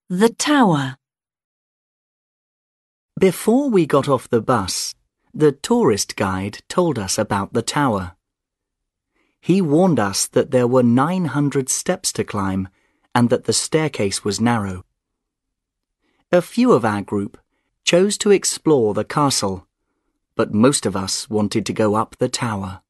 The Tower. Before we got off the bus, the tourist guide told us about the tower. He warned us that there were 900 steps to climb and that the staircase was narrow. A few of our group chose to explore the castle, but most of us wanted to go up the tower.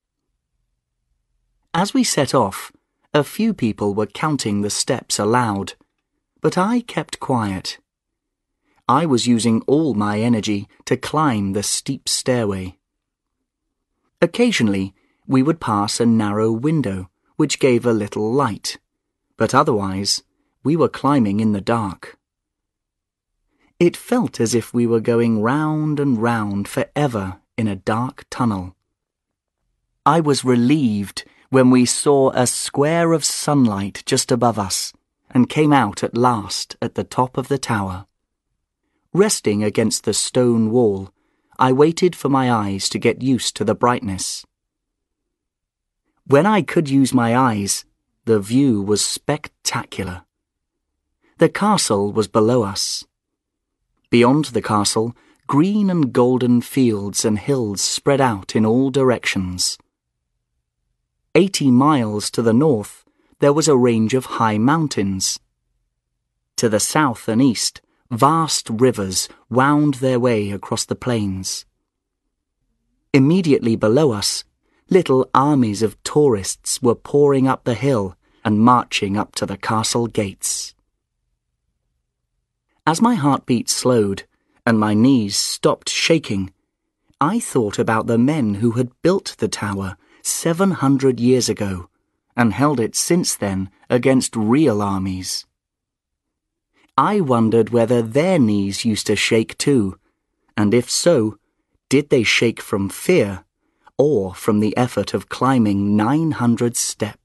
As we set off, a few people were counting the steps aloud, but I kept quiet. I was using all my energy to climb the steep stairway. Occasionally, we would pass a narrow window, which gave a little light, but otherwise, we were climbing in the dark. It felt as if we were going round and round forever in a dark tunnel. I was relieved when we saw a square of sunlight just above us and came out at last at the top of the tower. Resting against the stone wall, I waited for my eyes to get used to the brightness. When I could use my eyes, the view was spectacular. The castle was below us. Beyond the castle, green and golden fields and hills spread out in all directions. 80 miles to the north, there was a range of high mountains. To the south and east, vast rivers wound their way across the plains. Immediately below us, little armies of tourists were pouring up the hill and marching up to the castle gates. As my heartbeat slowed and my knees stopped shaking, I thought about the men who had built the tower 700 years ago and held it since then against real armies. I wondered whether their knees used to shake too, and if so, did they shake from fear or from the effort of climbing 900 steps?